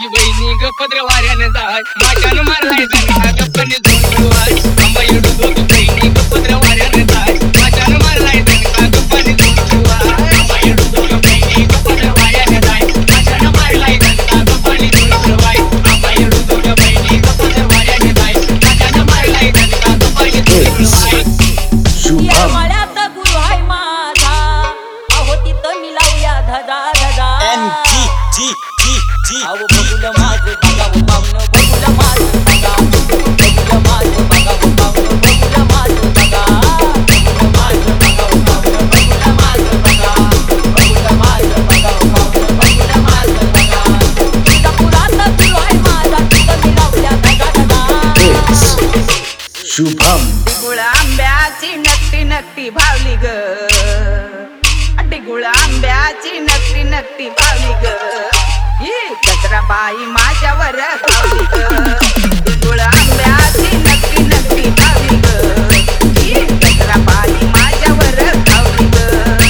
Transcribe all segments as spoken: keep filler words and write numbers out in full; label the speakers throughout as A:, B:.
A: तुझी बहिणी गपद्र वाऱ्याने जाय माझ्यानं मारलाय जणका गप्पने झोंडवाय आंबा येडू दोघ बहिणी गपद्र वाऱ्याने जाय माझ्यानं मारलाय जणका गप्पने झोंडवाय आंबा येडू दोघ बहिणी गपद्र वाऱ्याने जाय माझ्यानं मारलाय जणका गप्पने झोंडवाय आंबा येडू दोघ बहिणी गपद्र वाऱ्याने जाय माझ्यानं मारलाय जणका गप्पने झोंडवाय
B: या मळ्यात गुरु हाय माझा अहो तिथं मी लावूया धजा धजा
C: एन जी जी जी जी
B: अहो बघूल माझं बघावं पाहुणं बघूल माझं बघा बघूल माझं बघावं पाहुणं बघूल माझं बघा बघूल माझं बघावं पाहुणं बघूल माझं बघा बघूल माझं बघावं पाहुणं बघूल माझं बघा तुळजापुरात गुरु हाय माझा तिथं मी लावूया धजा धजा
C: शुभम
D: गुळ आंब्याची नक्की नक्की भावली ग अटी गुळ आंब्याची नक्की नक्की भावली ग ही गजरा बाई माझ्यावर भावली ग गुळ आंब्याची नक्की नक्की भावली ग ही गजरा बाई माझ्यावर भावली ग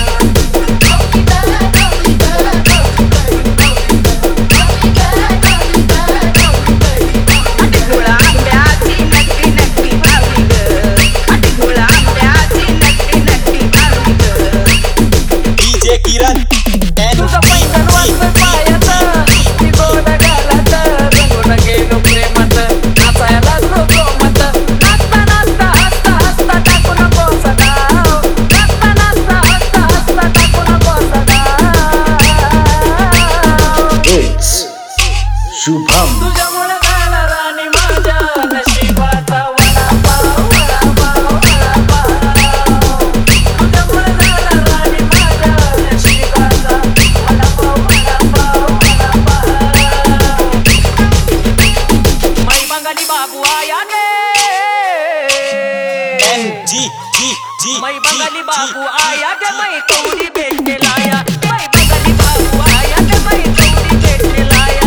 D: अटी गुळ आंब्याची नक्की नक्की भावली ग अटी गुळ आंब्याची नक्की नक्की भावली ग
C: डीजे किरण एन
B: तुझं पैंजण वाजलं पायाचं मी गोड गालाचं रंगून गेलो प्रेमात नाचायला झोपलो मत नाचता नाचता हसता हसता टाकू नको सदाव नाचता नाचता हसता हसता टाकू नको सदाव
C: इट्स शुभम
B: तुझ्यामुळे झाला राणी माझ्या नशिबाचा वडापाव वडापाव वडापाव तुझ्यामुळे झाला राणी माझ्या नशिबाचा वडापाव वडापाव वडापाव मै बंगाली बाबू आया गे
C: एन जी जी जी
B: मै बंगाली बाबू आया गे मै तोडी भेटने लाया मै बंगाली बाबू आया गे मै तोडी भेटने लाया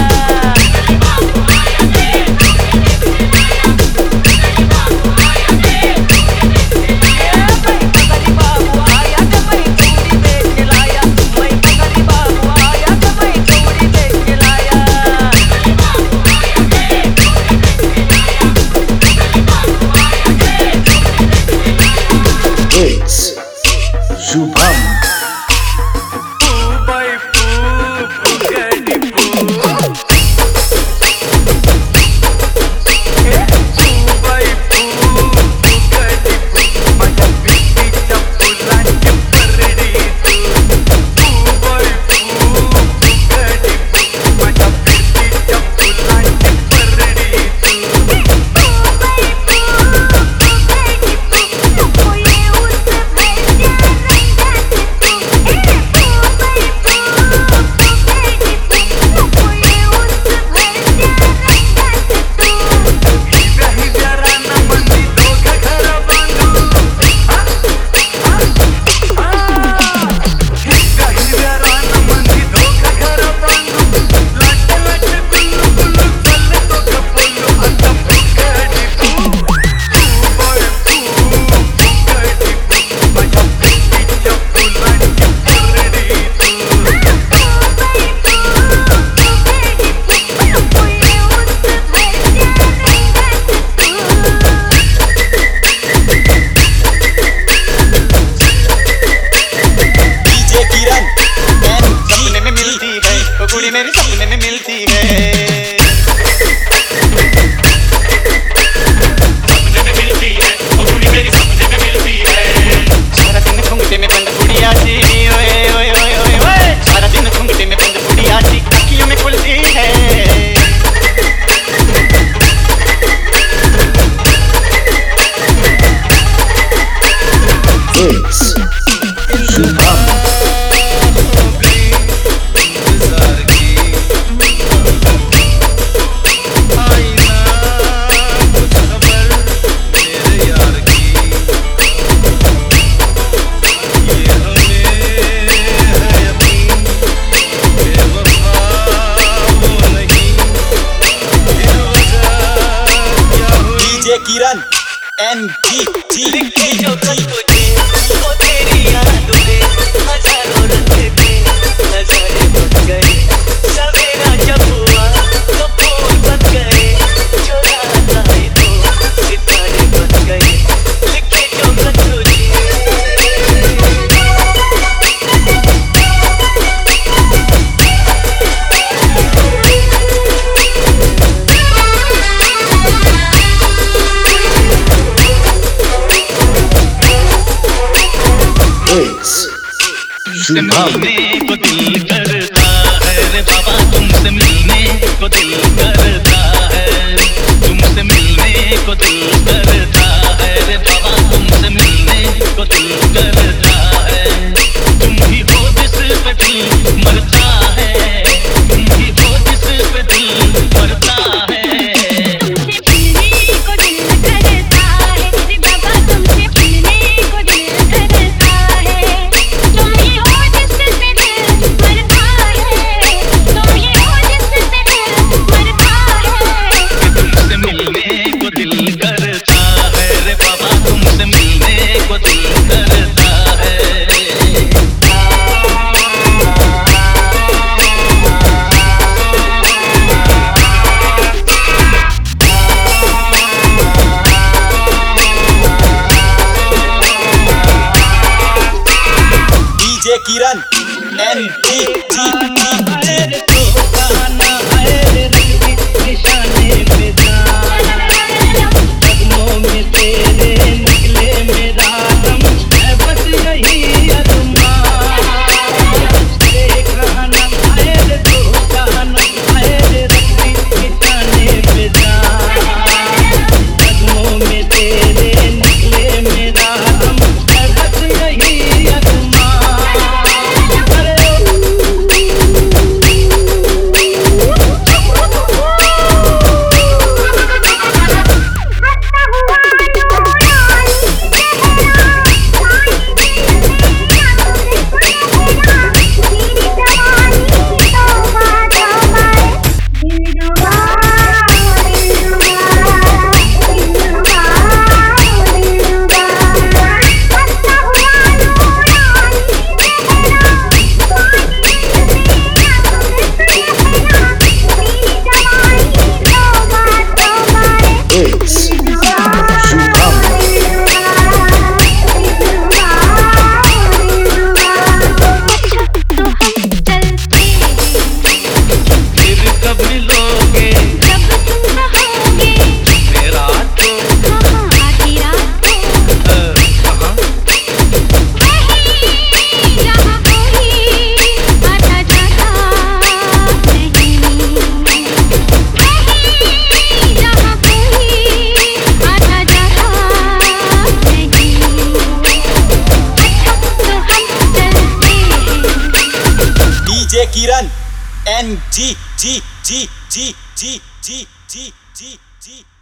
C: it's Shubham DJ Kiran N
E: सपने में मिलती है वो कुड़ी मेरी सपने में मिलती है सपने में मिलती है वो कुड़ी मेरी सपने में मिलती है सारा दिन घूंघटे में बंद कुड़िया सी ओए ओए ओए ओए ओए सारा दिन घूंघटे में बंद कुड़िया सी अखियों में खुलती है
C: it's Shubham DJ Kiran N जी जी जी जी
B: तेरी यादों में हजारों रंग थे नजारे बन गए सवेरा जब हुआ तो
E: तुमसे मिलने को दिल करता है रे बाबा, तुमसे मिलने को दिल करता है, तुमसे मिलने को दिल करता है रे बाबा, तुमसे मिलने को दिल करता है। तुम ही हो जिस पे दिल मरता है, तुम ही हो जिस पे दिल मरता है।
C: किरण एन जी जी जी
E: तो गाना है रे निशाने पे जाना, कदमों में तेरे निकले मेरा दम है, बस यही अरमान। देख रहना है रे तो गाना है रे निशाने पे जाना, कदमों में तेरे निकले मेरा दम है, बस यही अरमान।
C: किरण एन जी जी जी जी जी जी जी जी जी